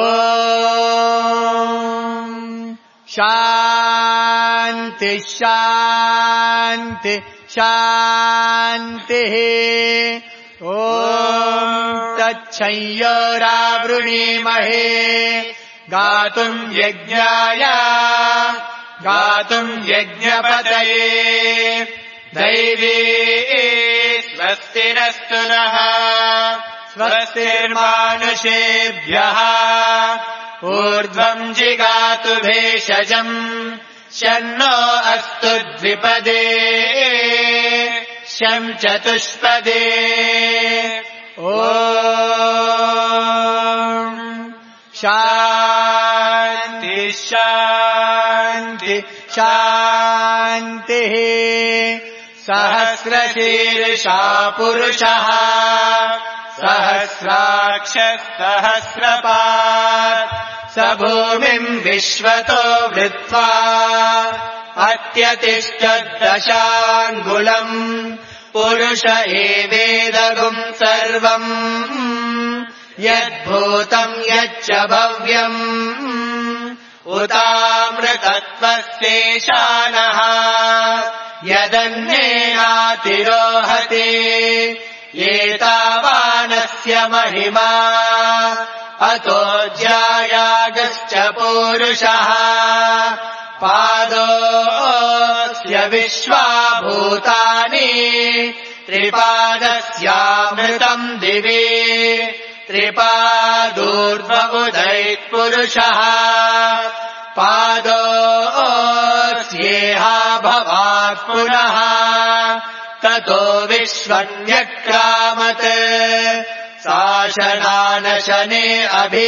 शान्ति शान्ति शान्तिः ॐ तच्छंयोरावृणीमहे गातुम् यज्ञाय गातुम् यज्ञपतये दैवी स्वस्तिरस्तु नः स्वस्तिर्मानुषेभ्यः ऊर्ध्वम् जिगातु भेषजम् शन्नो अस्तु द्विपदे शं चतुष्पदे ॐ शान्ति शान्ति शान्तिः सहस्रशीर्षा पुरुषः सहस्राक्षः सहस्रपात् स भूमिम् विश्वतो वृत्वा अत्यतिष्ठद्दशाङ्गुलम् पुरुष एवेदगुम् सर्वम् यद्भूतम् यच्च भव्यम् उतामृतत्वस्येशानः यदन्नेनातिरोहति एतावानस्य महिमा अतो ज्यायागश्च पूरुषः पादोऽस्य विश्वाभूतानि त्रिपादस्यामृतम् दिवे त्रिपादूर्ध्वमुदैत्पुरुषः पादोऽस्येहा भवात् पुनः ततो विश्वन्यक्रामत् शासनानशने अभि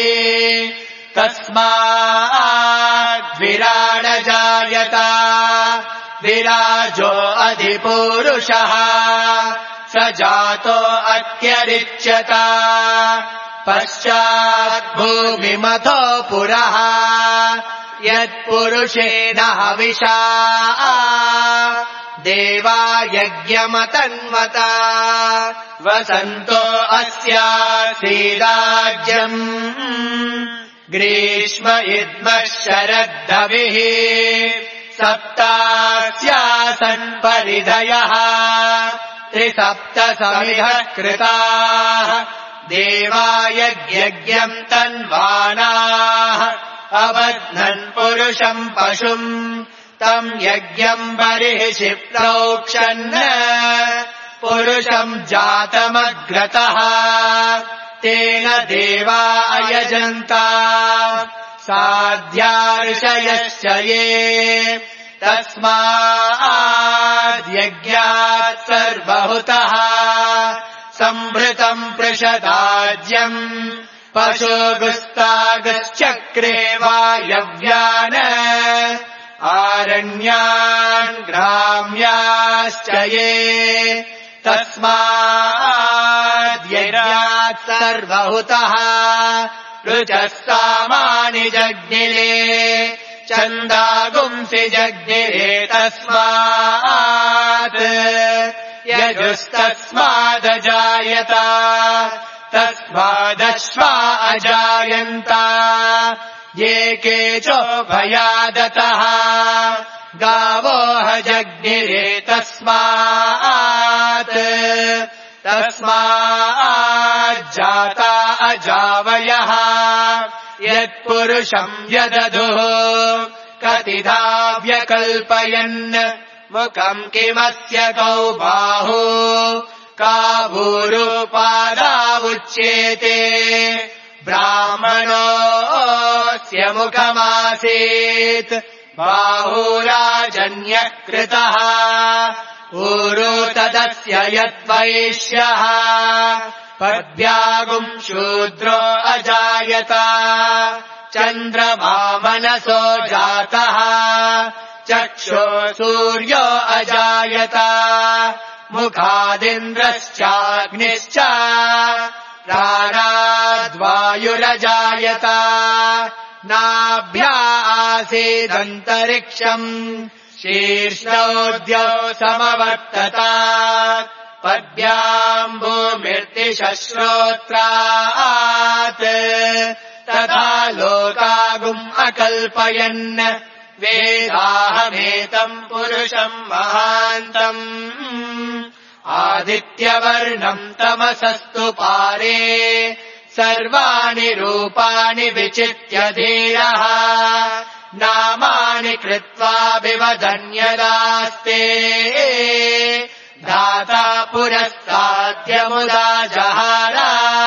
तस्माद्विराड जायत विराजो अधिपूरुषः स जातो अत्यरिच्यत पश्चाद्भूमिमथो पुरः यत्पुरुषेण हविषा देवा यज्ञमतन्वता वसन्तो अस्यासीदाज्यम् ग्रीष्म इद्मः शरद्धविः सप्तास्यासन् परिधयः त्रिसप्तसमिधः कृताः देवा यज्ञम् तन्वानाः अबध्नन् पुरुषम् पशुम् तम् यज्ञम् बर्हिषि प्रोक्षन् पुरुषम् जातमग्रतः तेन देवा अयजन्त साध्यार्षयश्च ये तस्माद्यज्ञात् सर्वहुतः सम्भृतम् पृषदाज्यम् पशुगुस्तागश्चक्रे वायव्यान् आरण्यान् ग्राम्याश्च ये तस्माद्यज्ञात् सर्वहुतः ऋचः सामानि जज्ञिरे छन्दागुंसि जज्ञिरे तस्मात् यजुस्तस्मादजायत तस्मादश्वा अजायन्त ये केचोभयादतः गावो जज्ञिरे तस्मात् तस्माज्जाता अजावयः यत्पुरुषम् यदधुः कतिधा व्यकल्पयन् मुखम् किमस्य कौ बाहु कावूरुपादावुच्येते ब्राह्मणोऽस्य मुखमासीत् बाहुराजन्यः कृतः ऊरो तदस्य यद्वैश्यः पद्भ्यागुम् शूद्रो अजायत चन्द्रमा मनसो जातः चक्षो सूर्यो अजायत मुखादिन्द्रश्चाग्निश्च प्राणाद्वायुरजायत नाभ्या आसीदन्तरिक्षम् शीर्ष्णोऽद्यौ समवर्तत पद्भ्याम् भूमिर्दिशश्रोत्रात् तथा लोकागुम् अकल्पयन् वेदाहमेतम् पुरुषम् महान्तम् आदित्यवर्णम् तमसस्तु पारे सर्वाणि रूपाणि विचित्य धीरः नामानि कृत्वा विवदन्यदास्ते दाता पुरस्ताद्यमुदा जहार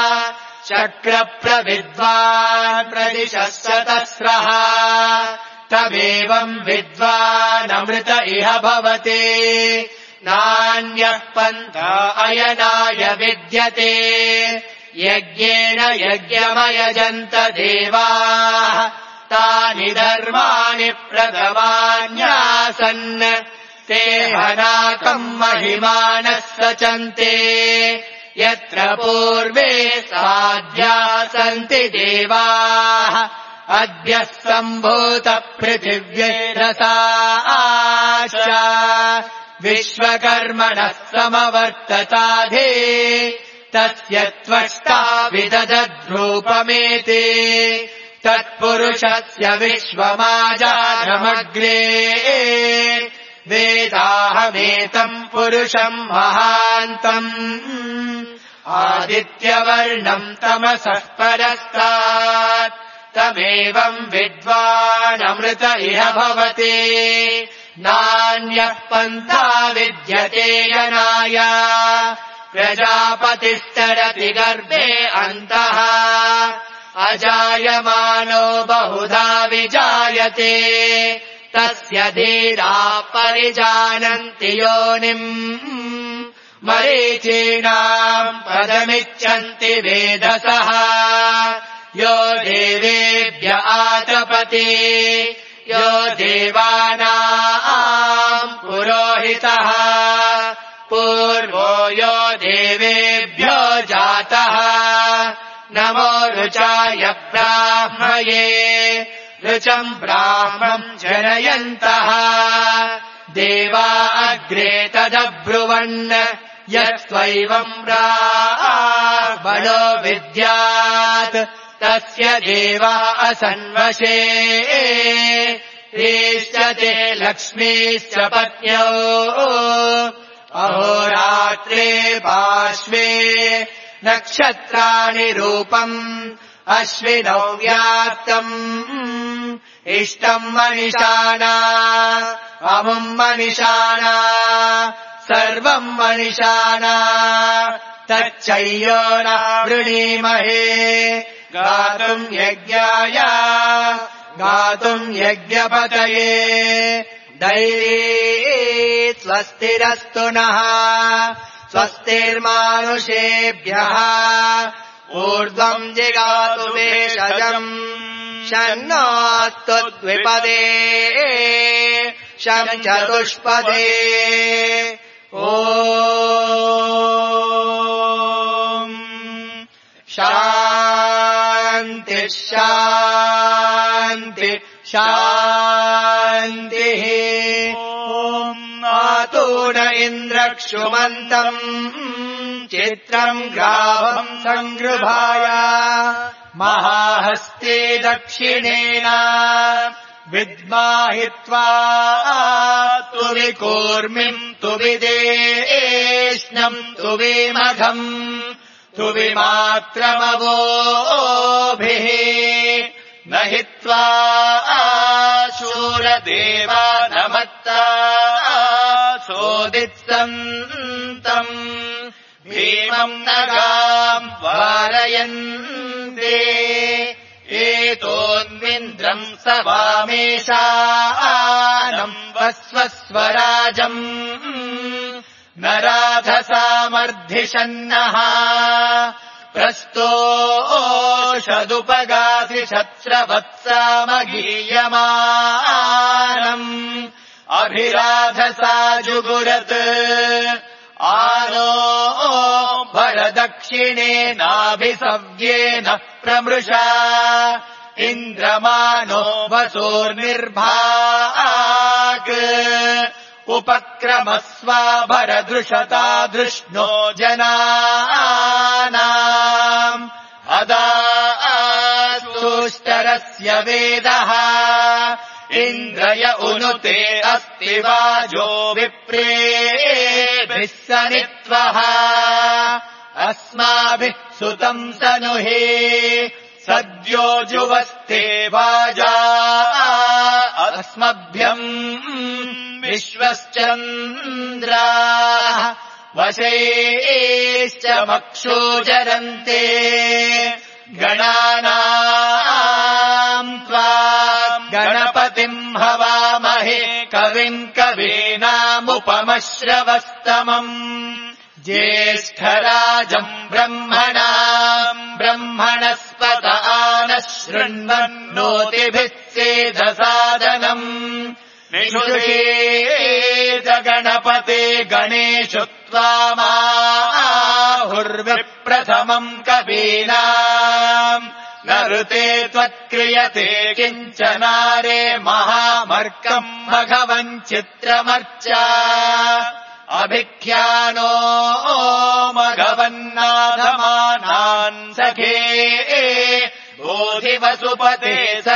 शक्रप्रविद्वान् प्रदिशः शतस्रः तमेवम् विद्वानमृत इह भवति नान्यः पन्था अयनाय विद्यते यज्ञेन यज्ञमयजन्त देवाः तानि धर्माणि प्रथमान्यासन् ते हनाकम् महिमानः सचन्ते यत्र पूर्वे साध्या सन्ति देवाः अद्य सम्भूतः पृथिव्यैरसाश्च विश्वकर्मणः समवर्तताधे तस्य त्वष्टा विदधद्रूपमेते तत्पुरुषस्य विश्वमाजानमग्रे वेदाहमेतम् पुरुषम् महान्तम् आदित्यवर्णम् तमसः परस्तात् तमेवम् विद्वानमृत इह भवति नान्यः पन्था विद्यते यनाय प्रजापतिस्तरति गर्भे अन्तः अजायमानो बहुधा विजायते तस्य धीराः परिजानन्ति योनिम् मरीचीनाम् पदमिच्छन्ति वेधसः यो देवेभ्य आतपति यो देवानाम् पुरोहितः पूर्वो यो देवेभ्यो जातः नमो ऋचाय ब्राह्मये ऋचम् ब्राह्मम् जनयन्तः देवा अग्रे तदब्रुवन् यस्त्वैवम् ब्राह्मणो विद्यात् तस्य देवा असन्वशे ईश्चते लक्ष्मीश्च पत्न्यौ अहोरात्रे पार्श्वे नक्षत्राणि रूपम् अश्विनौ व्याप्तम् इष्टम् मनिषाणा अमुम् मनिषाणा सर्वम् मनिषाणा तच्चैयो न वृणीमहे गातुम् यज्ञाय गातुम् यज्ञपतये दैवी स्वस्तिरस्तु नः स्वस्तिर्मानुषेभ्यः ऊर्ध्वम् जिगातु भेषजम् शन्नोऽस्तु द्विपदे शम् चतुष्पदे ॐ शान्ति शान्ति शान्तिः ॐ मातु न इन्द्रक्षुमन्तम् चित्रम् ग्रावम् सङ्गृभाय महाहस्ते दक्षिणेन विद्माहित्वा तु विकूर्मिम् तु विदेष्णम् तु विमघम् तु विमात्रमवोभिः न हित्वा शूरदेवा नमत्ता सोदित्सन्तम् भीमम् नगाम् वारयन्ते एतोन्विन्द्रम् स वामेशानम् वस्वस्वराजम् न राधसामर्धिषन्नः प्रस्तोषदुपगासि शत्रवत्सामगीयमानम् अभिराधसा जुगुरत् आनो भरदक्षिणेनाभिसव्येन प्रमृषा इन्द्रमानो वसोर्निर्भाक् उपक्रमस्वा भरदृशता दृष्णो जनानाम् अदास्तुष्टरस्य वेदः इन्द्रय उनुते अस्ति वाजो विप्रेभिः सनित्वः अस्माभिः सुतम् सनुहे सद्यो जुवस्ते वाजा अस्मभ्यम् विश्वश्चन्द्राः वशैश्च मक्षोजरन्ते गणानाम् त्वाम् गणपतिम् हवामहे कविम् कवीनामुपमश्रवस्तमम् ज्येष्ठराजम् ब्रह्मणाम् ब्रह्मणस्पत आनः शृण्वन्नोतिभिः सेदसादनम् निषुषेद गणपते गणेषु त्वामाहुर्विप्रथमम् कवीनाम् न ऋते त्वत्क्रियते किञ्चनारे महामर्कम् मघवम् चित्रमर्चा अभिख्यानो मघवन्नादमानान् सखे बोधिवसुपते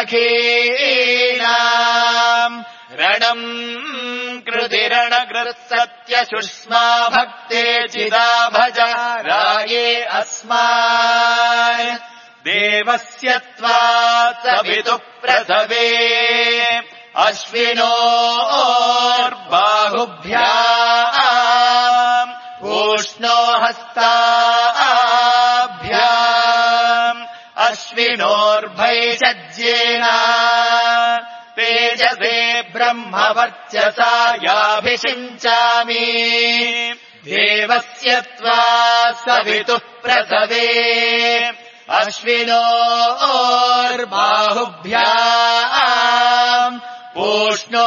सखीनाम् रणम् कृतिरणकृत्सत्यशुष्मा भक्ते चिदा भज राये अस्मान् देवस्य त्वात् सवितुः प्रसवे अश्विनोर्बाहुभ्याम् पूष्णो हस्ताभ्याम् अश्विनोर्भैषज्येन तेजसे ब्रह्मवर्चसा याभिषिञ्चामि देवस्य त्वात् सवितुः प्रसवे अश्विनोर्बाहुभ्याम् पूष्णो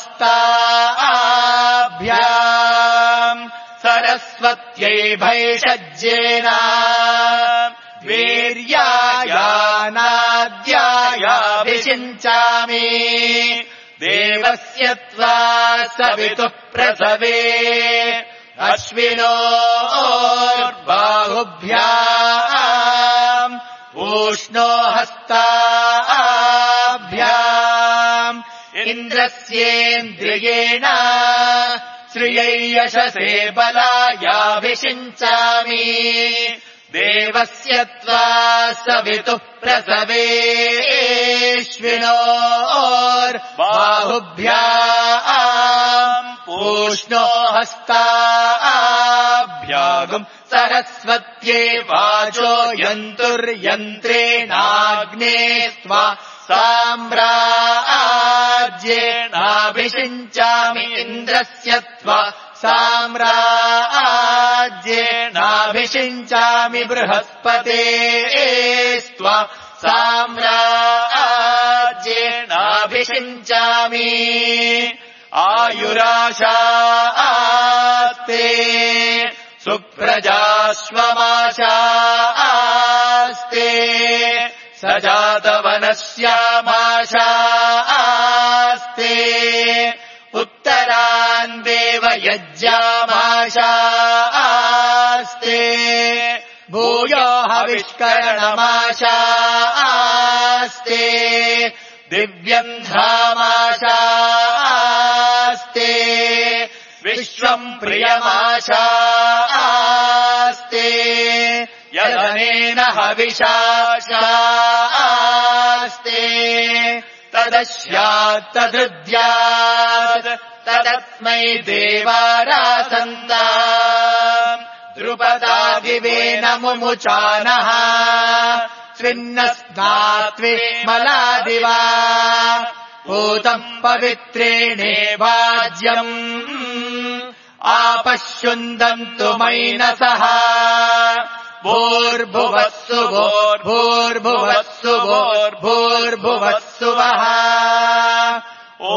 हस्ताभ्याम् सरस्वत्यै भैषज्येन वीर्यायानाद्यायाभिषिञ्चामि देवस्य त्वात् सवितुः प्रसवे अश्विनोर्बाहुभ्याम् पूष्णो हस्ताभ्याम् इन्द्रस्येन्द्रियेण श्रियै यशसे बलायाभिषिञ्चामि देवस्य त्वात् सवितुः प्रसवे अश्विनोर्बाहुभ्याम् पूष्णो हस्ताभ्याम् सरस्वत्यै वाचो यन्तुर्यन्त्रेणाग्ने त्वा साम्राज्येनाभिषिञ्चामि इन्द्रस्य त्वा साम्राज्येनाभिषिञ्चामि बृहस्पतेस्त्वा साम्राज्येनाभिषिञ्चामि आयुराशास्ते सुप्रजाश्वमाशास्ते सजातवनस्यामाशास्ते उत्तरान् देवयज्ञामाशास्ते भूयो हविष्करणमाशास्ते दिव्यम् धामाशास्ते विश्वम् प्रियमाशास्ते यदनेन हविषाशास्ते तदस्यात् तदृद्यात् तदस्मै देवारासन्ता द्रुपदादिवेन मुमुचानः स्विन्नस्नात्विमलादिवा भूतम् पवित्रेणेवाज्यम् आपश्युन्दन्तु मैनसः भूर्भुवस्सु भूर्भुवस्सु भूर्भुवस्सु वः ॐ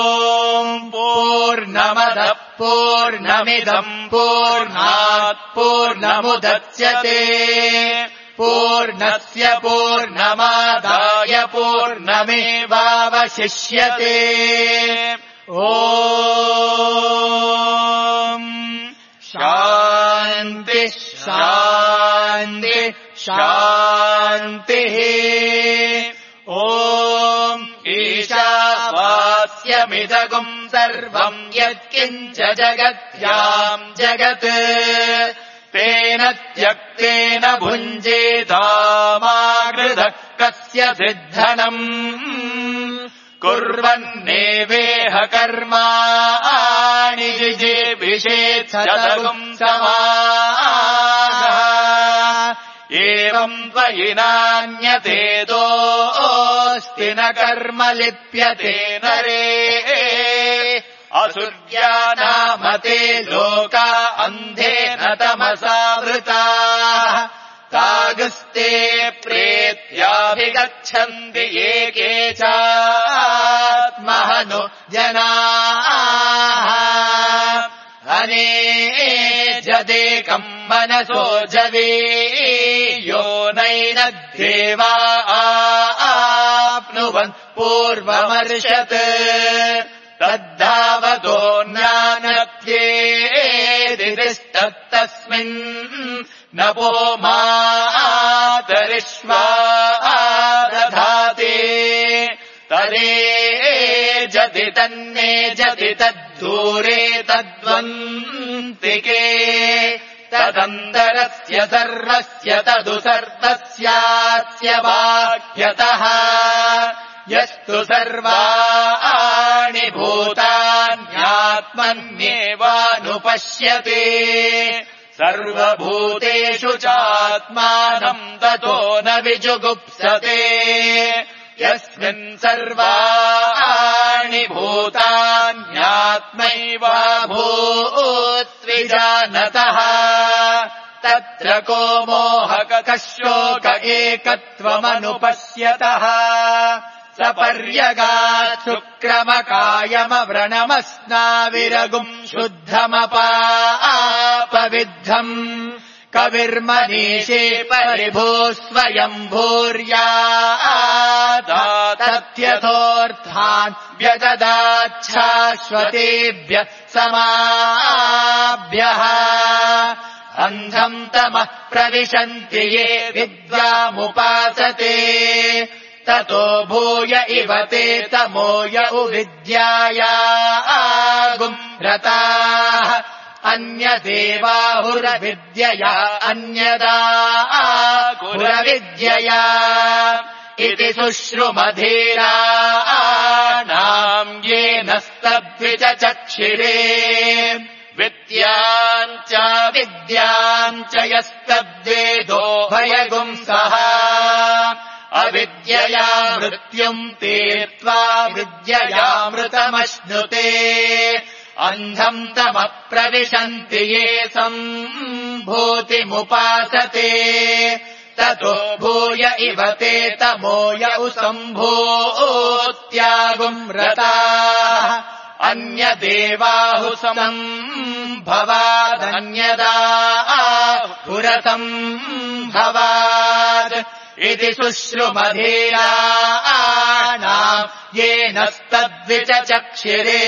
पूर्णमदः पूर्णमिदम् पूर्णात् पूर्णमुदच्यते पूर्णस्य पूर्णमादाय पूर्णमेवावशिष्यते ॐ शान्ति शान्ति शान्तिः ॐ ईशावास्यमिदगुम् सर्वम् यत्किञ्च जगत्याम् जगत् तेन त्यक्तेन भुञ्जेतामागृधः कस्य सिद्धनम् कुर्वन्नेवेह कर्माणि जिजीविषेत्सदगुम् समागः एवम् त्वयि नान्यते दोऽस्ति न कर्म लिप्यते नरे असुर्या नाम ते लोका अन्धेन तमसावृताः तागस्ते प्रेत्याभिगच्छन्ति ये केचात्महनो जनाः अनेजदेकम् मनसो जवे यो नैनद्देवा आप्नुवन् पूर्वमर्षत् तद्धावतो ज्ञानत्येदिस्तत्तस्मिन् नपो मातरिष्वा दधाति तदेजति तन्नेजति तद्दूरे तद्वन्तिके तदन्तरस्य सर्वस्य तदु सर्वस्यास्य बाह्यतः यस्तु सर्वाणि भूतान्यात्मन्येवानुपश्यति सर्वभूतेषु चात्मानम् ततो न विजुगुप्सते यस्मिन् सर्वाणि भूतान्यात्मैवाभूत्विजानतः तत्र को मोहकः शोक एकत्वमनुपश्यतः सपर्यगात् शुक्रमकायमव्रणमस्नाविरगुम् शुद्धमपापविद्धम् कविर्मनीषे परिभूः स्वयम् भूर्यादातत्यथोऽर्थान् व्यददाच्छाश्वतेभ्यः समाभ्यः अन्धम् तमः प्रविशन्ति ये विद्यामुपासते ततो भूय इव ते तमोय उविद्यायागुम् रताः अन्यदेवाहुरविद्यया अन्यदाहुरविद्यया इति शुश्रुमधीराणाम् येन स्तद्विचचक्षिरे विद्याम् च यस्तद्वेदो भयगुंसः अविद्यया मृत्युम् तीर्त्वा विद्ययामृतमश्नुते अन्धम् तमप्रविशन्ति ये सम्भूतिमुपासते ततो भूय इव ते तमोय सम्भूत्यागुम् रताः अन्यदेवाहुसम्भवादन्यदाहुरसम्भवात् इति शुश्रुमधीराणाम् येन स्तद्विचचक्षिरे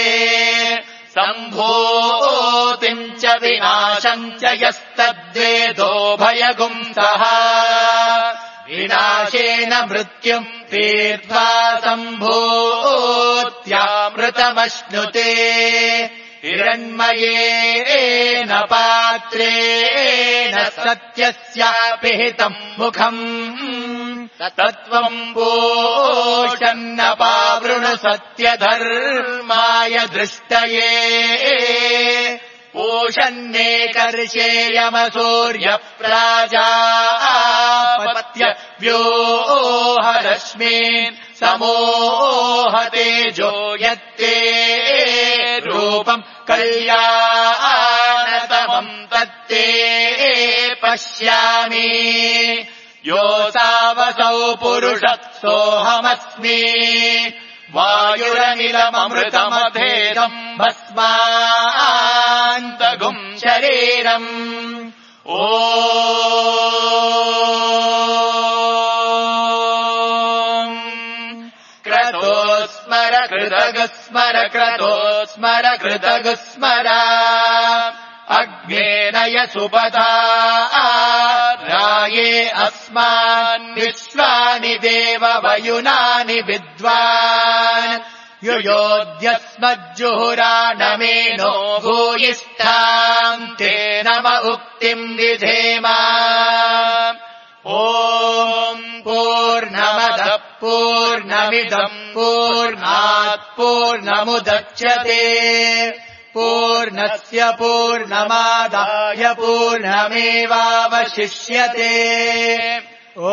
सम्भूतिम् च विनाशम् च यस्तद्वेदो भयगुंसः विनाशेन मृत्युम् तीर्त्वा सम्भूत्यामृतमश्नुते हिरण्मयेन पात्रेण सत्यस्यापि हितम् मुखम् तत्त्वम् पोषन्नपावृणु सत्यधर्माय दृष्टये पोषन्नेकर्षेयमसूर्यप्राजापत्य व्योहरश्मीन् समोहतेजो यत्ते रूपम् कल्याणतमम् तत्ते पश्यामि योऽसावसौ पुरुषः सोऽहमस्मि वायुरनिलममृतमभेदम् भस्मान्तगुम् शरीरम् ॐ क्रतोस्मर कृतगस्मर क्रतोस्मर कृतगस्मर अग्नेनय सुपदा राये अस्मान् विश्वानि देव वयुनानि विद्वान् युयोध्यस्मज्जुहुराणमेनो भूयिष्ठाम् ते नम उक्तिम् विधेम ॐ पूर्णमदः पूर्णमिदम् पूर्णात् पूर्णमुदच्यते पूर्णस्य पूर्णमादाय पूर्णमेवावशिष्यते ॐ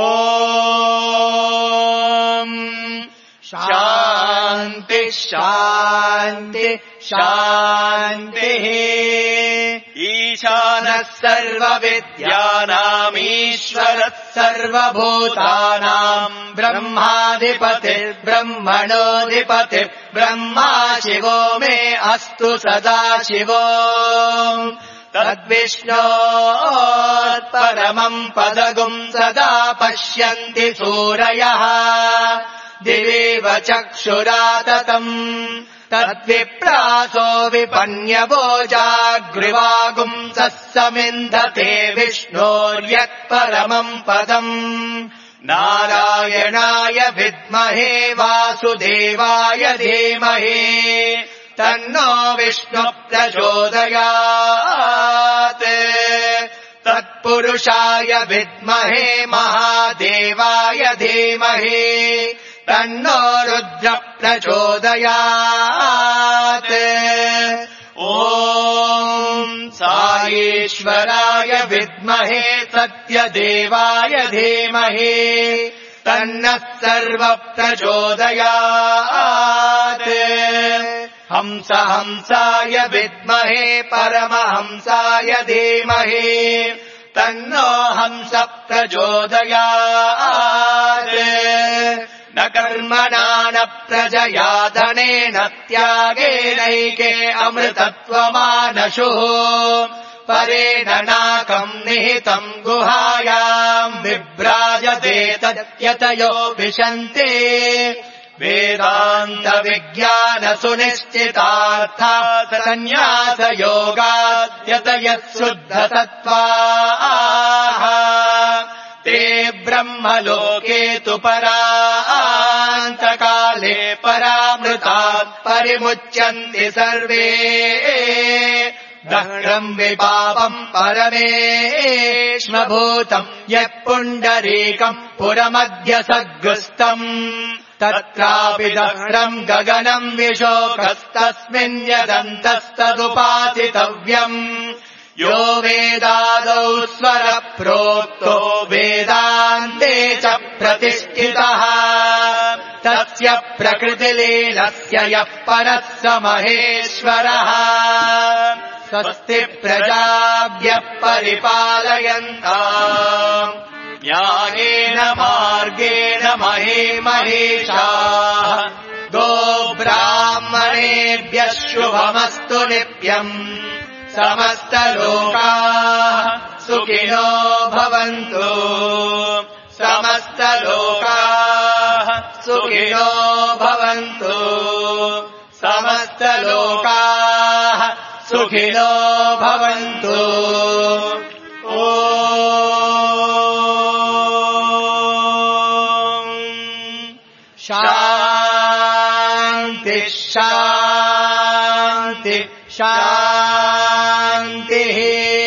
शान्ति शान्ति शान्तिः ईशानः सर्वविद्यानामीश्वरः सर्वभूतानाम् ब्रह्माधिपतिर्ब्रह्मणोऽधिपतिर्ब्रह्मा शिवो मे अस्तु सदा शिवो तद्विष्णोत्परमम् पदगुम् सदा पश्यन्ति सूरयः दिवेव चक्षुराततम् तद्विप्रासो विपन्यवो जाग्रिवागुंसः समिन्धते विष्णोर्यत्परमम् पदम् नारायणाय विद्महे वासुदेवाय धीमहि तन्नो विष्णुः प्रचोदयात् तत्पुरुषाय विद्महे महादेवाय धीमहि तन्नो रुद्रः प्रचोदयात् ॐ साईश्वराय विद्महे सत्यदेवाय धीमहि तन्नः सर्वः प्रचोदयात् हंसाय विद्महे परमहंसाय धीमहि तन्नो हंसः प्रचोदयात् न कर्मणा न प्रजया धनेन त्यागेनैके अमृतत्वमानशुः परेण नाकम् निहितम् गुहायाम् विभ्राजते तद्यतयो विशन्ति वेदान्तविज्ञानसुनिश्चितार्था सन्न्यासयोगाद्यतयः शुद्धसत्त्वाः ते ब्रह्मलोके तु परान्तकाले परामृतात् परिमुच्यन्ति सर्वे दह्रम् विपापम् परमेष्मभूतम् यत् पुण्डरीकम् पुरमध्य सद्गुस्तम् तत्रापि दह्रम् गगनम् विशोकस्तस्मिन् यदन्तस्तदुपासितव्यम् यो वेदादौ स्वरः प्रोक्तो वेदान्ते च प्रतिष्ठितः तस्य प्रकृतिलीलस्य यः परः स महेश्वरः स्वस्ति प्रजाभ्यः परिपालयन्ताम् न्यायेन मार्गेण महीमहेशाः गोब्राह्मणेभ्यः शुभमस्तु नित्यम् समस्तलोकाः सुखिनो भवन्तु समस्तलोकाः सुखिनो भवन्तु समस्तलोकाः सुखिनो भवन्तु ॐ शान्ति शान्ति शान्तिः